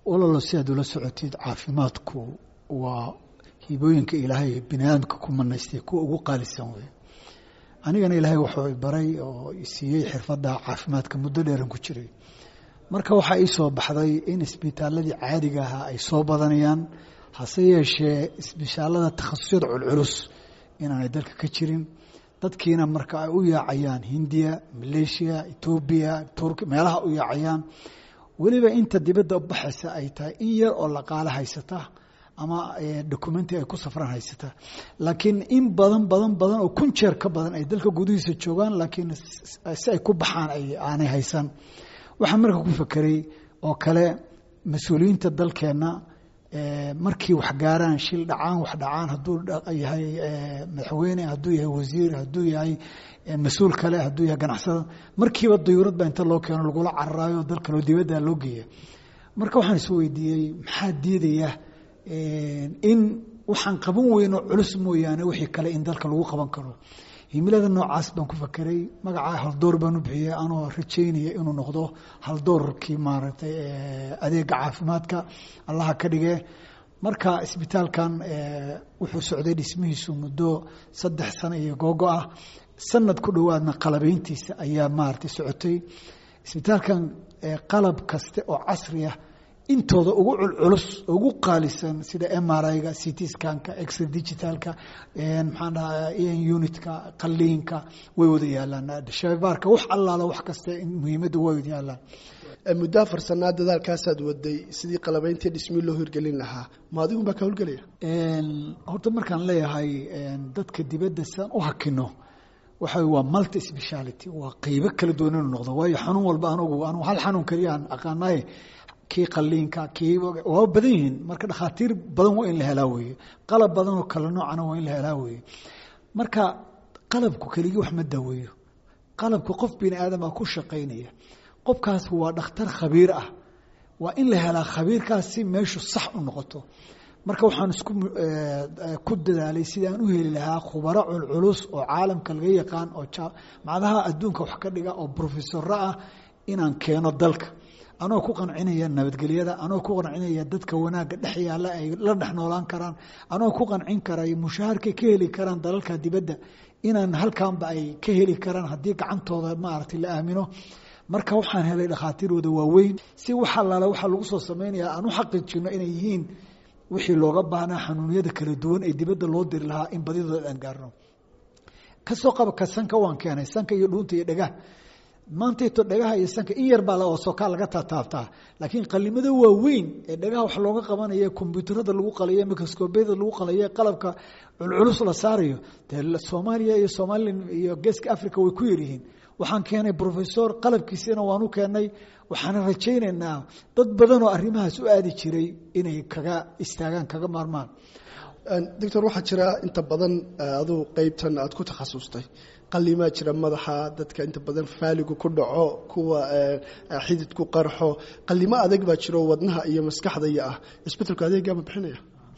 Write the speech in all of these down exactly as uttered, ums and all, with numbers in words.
walalo si aad ula socotid caafimaadku waa hibooyinka ilaahay biniaadamka ku manaystay kuwa ugu qaalisan wey anigana ilaahay wuxuu i baray oo i siiyey xirfadda caafimaadka muddo dheeran ku jiray marka waxaa ii soo baxday in isbitaaladii caadiga ahaa ay soo badanayaan hase yeeshee isbitaalada takhasusyada culculus inaanay dalka ka jirin dadkiina marka ay u yaacayaan hindiya malaysia etoobiya turki meelaha u yaacayaan weliba inta dibadda u baxaysa ay tahay in yar oo laqaale haysata ama documenti ay ku safraan haysata laakiin in badan badan badan oo kun jeer ka badan ay dalka gudihiisa joogaan laakiin si ay ku baxaan ay aanay haysan waxaan marka ku fekeray oo kale mas-uuliyiinta dalkeenna markii wax gaaraan shil dhacaan wax dhacaan hadduu yahay madaxweyne hadduu yahay wasiir hadduu yahay mas-uul kale hadduu yahay ganacsada markiiba dayuurad baa inta loo keeno lagula cararaayo dalka loo dibadda loo geeya marka waxaan is weydiiyey maxaa diidaya in waxaan qaban weyno culus mooyaane wixii kale in dalka lagu qaban karo himilada noocaas baan ku fakeray magacaa haldoor baan u bixiyey anoo rajaynaya inuu noqdo haldoorkii maaragtay adeega caafimaadka allaha ka dhige marka isbitaalkan wuxuu socday dhismihiisu muddo saddex sano iyo googo ah sanad ku dhowaadna qalabayntiisa ayaa maaragtay socotay isbitaalkan qalab kaste oo casri ah intooda ugu culculus ugu qaalisan sida M R I-ga C T scanka X-ray digitalka maxaan dhahaa unitka qalliinka way wada yaalaan shaybaarka wax allaala wax kasta muhiimadda way wada yaalaan muddo farsanaa dadaalkaasaad waday sidii qalabayntii dhismii loo hirgelin lahaa ma adigu baa ka howlgelaya horta markaan leeyahay dadka dibadda san u hakino waxa waa multi speciality waa qaybo kala duwan inuu noqdo waayo xanuun walba anigu anu hal xanuun kaliya aan aqaanaay kii qalliinka kii waa badan yihiin marka dhakhaatiir badan waa in la helaa weeye qalab badan oo kala noocana waa in la helaa weeye marka qalabku keligii wax ma daweeyo qalabku qof bini aadam ah ku shaqaynaya qofkaas waa dhakhtar khabiir ah waa in la helaa khabiirkaas si meeshu sax u noqoto marka waxaan isku ku dadaalay sidaan u heli lahaa khubaro culculus oo caalamka laga yaqaan oo macnaha adduunka wax ka dhiga oo professorra ah inaan keeno dalka anoo ku qancinaya nabadgelyada anoo ku qancinaya dadka wanaagga dhex yaalla ay la dhex noolaan karaan anoo ku qancin karay mushaharkay ka heli karaan dalalka dibadda inaan halkaanba ay ka heli karaan haddii gacantooda maaragtay la aamino marka waxaan helay dhakhaatiirooda waaweyn si wax allaala waxaa lagu soo sameynaya aan u xaqiijino inay yihiin wixii looga baahnaa xanuunyada kala duwan ee dibadda loo diri lahaa in badidooda aan gaarno kasoo qaba ka sanka waan keenay sanka iyo dhuunta iyo dhagaha maantayto dhagaha iyo sanka in yar baa la sokaa laga taataabtaa laakiin qalimada waaweyn ee dhagaha wax looga qabanaya kombiyuutarada lagu qalayo microscope-yada lagu qalayo qalabka culculus la saarayo dee Soomaaliya iyo Somaliland iyo Geeska Africa way ku yaryihiin waxaan keenay professor qalabkiisana waan u keenay waxaan rajaynaynaa dad badan oo arrimahaas u aadi jiray inay kaga istaagaan kaga maarmaan doctor waxa jira inta badan adu qaybtan aad ku takhasustay qalliima jira madaxa dadka inta badan faaligu ku dhaco kuwa xididku qarxo qalliima adag baa jiro wadnaha iyo maskaxda iyo ah isbitaalka adeega ma bixinaya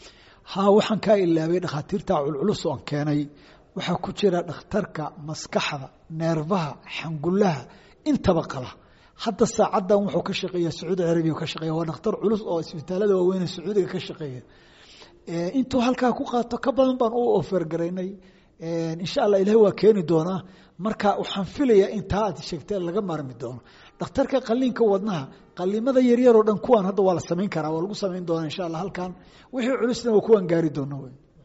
ha waxaan ka ilaabay dhakhaatiirta culculus oo keenay waxa ku jira dhakhtarka maskaxda neerfaha xangulaha intaba qala hadda saacadan wuxuu ka shaqeeyaa Sacuudi Carabiga ka shaqeeyaa waa dhakhtar culus oo isbitaalada waaweyn ee Sacuudiga ka shaqeeya ee intuu halka ku qaato ka badan baan u offer gareynay ee insha Allah Ilaahay waa keeni doona marka waxaan filayaa in taad sheegtay laga maarmi doono dhakhtarka qalliinka wadnaha qalliimada yar yar oo dhan kuwan hadda waa la sameyn karaa waa lagu sameyn doonaa insha Allah halkan wixii culusna waa kuwan gaari doona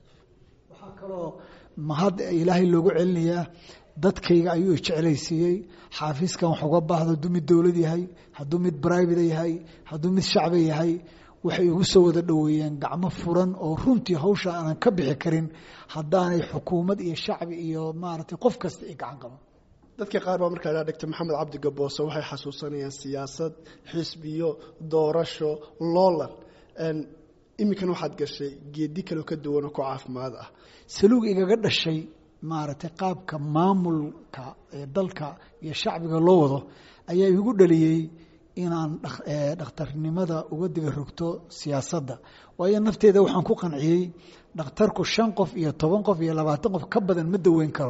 waxa kale mahad Ilaahay loogu celinayaa dadkayga ayuu jeclaysiiyay xaafiskan wax uga baahdo dumid dawlad yahay haduu mid private yahay haduu mid shacbi yahay waxay ugu soo wada dhaweeyeen gacmo furan oo runtii hawsha aan ka bixi karin hadaanay xukuumad iyo shacbi iyo maartay qof kasta ay gacan qaban dadka qaar baa markaa dhagta Maxamed Cabdi Gaboose waxay xasuusanayaan siyaasad xisbiyo doorasho loolan een imikan waxaad gashay geedi kale ka duwan oo caafimaad ah saluug igaga dhashay maartay qaabka maamulka ee dalka iyo shacbiga loo wado ayaa igu dhaliyay inaan dhakhtarnimada uga diga rogto siyaasadda waayo nafteeda waxaan ku qanciyay dhakhtarku shan qof iyo toban qof iyo labaatan qof ka badan ma daweyn karo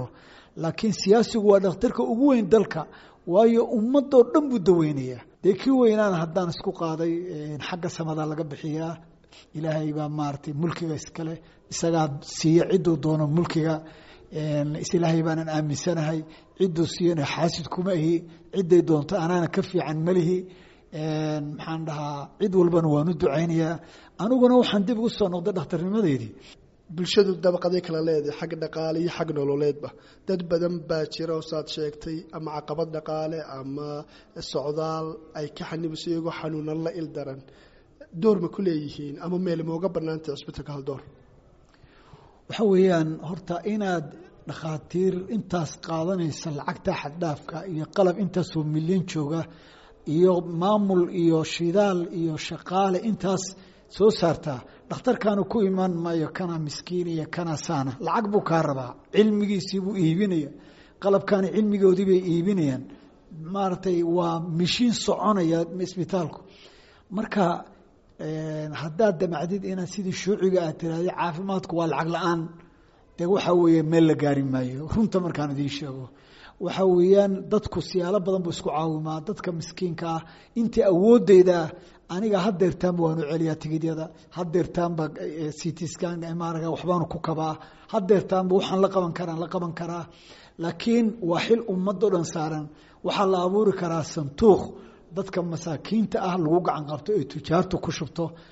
laakiin siyaasigu waa dhakhtarka ugu weyn dalka waayo ummadoo dhan buu daweynaya dee kii weynaana haddaan isku qaaday xagga samada laga bixiyaa ilaahay baa maaragtay mulkiga iskale isagaa siiya cidduu doono mulkiga isilaahay baanan aaminsanahay cidduu siiyana xaasid kuma ihi cidday doonto anaana ka fiican malihi maxaan dhahaa cid walbana waanu ducaynayaa aniguna waxaan dib ugu soo noqday dhakhtarnimadeedii bulshadu dabaqaday kala leedahay xag dhaqaale iyo xag nololeedba dad badan baa jira oo saad sheegtay ama caqabad dhaqaale ama socdaal ay ka xanibayso iyagoo xanuunan la il daran door ma ku leeyihiin ama meel ma uga bannaantay cusbitaalka hal door waxa weeyaan horta inaad dhakhaatiir intaas qaadanaysa lacagta xaddhaafka iyo qalab intaasoo milyan jooga iyo maamul iyo shidaal iyo shaqaale intaas soo saartaa dhakhtarkaanu ku imaan maayo kana miskiin iyo kana saana lacag buu kaa rabaa cilmigiisii buu iibinaya qalabkaani cilmigoodii bay iibinayaan maaragtay waa mishiin soconaya isbitaalku marka haddaad damacdid inaad sidii shuuciga aad tiraahday caafimaadku waa lacag la-aan dee waxaa weeye meel la gaari maayo runta markaan idiin sheego waxa weeyaan dadku siyaalo badan buu isku caawimaa dadka miskiinka ah intii awoodeyda aniga hadeertaanba waanu celiyaa tigidyada hadeertaanba citscan maraga waxbaanu ku kabaa hadeertaanba waxaan la qaban karaan la qaban karaa laakiin waa xil ummadoo dhan saaran waxaa la abuuri karaa santuuq dadka masaakiinta ah lagu gacan qabto ee tujaartu ku shubto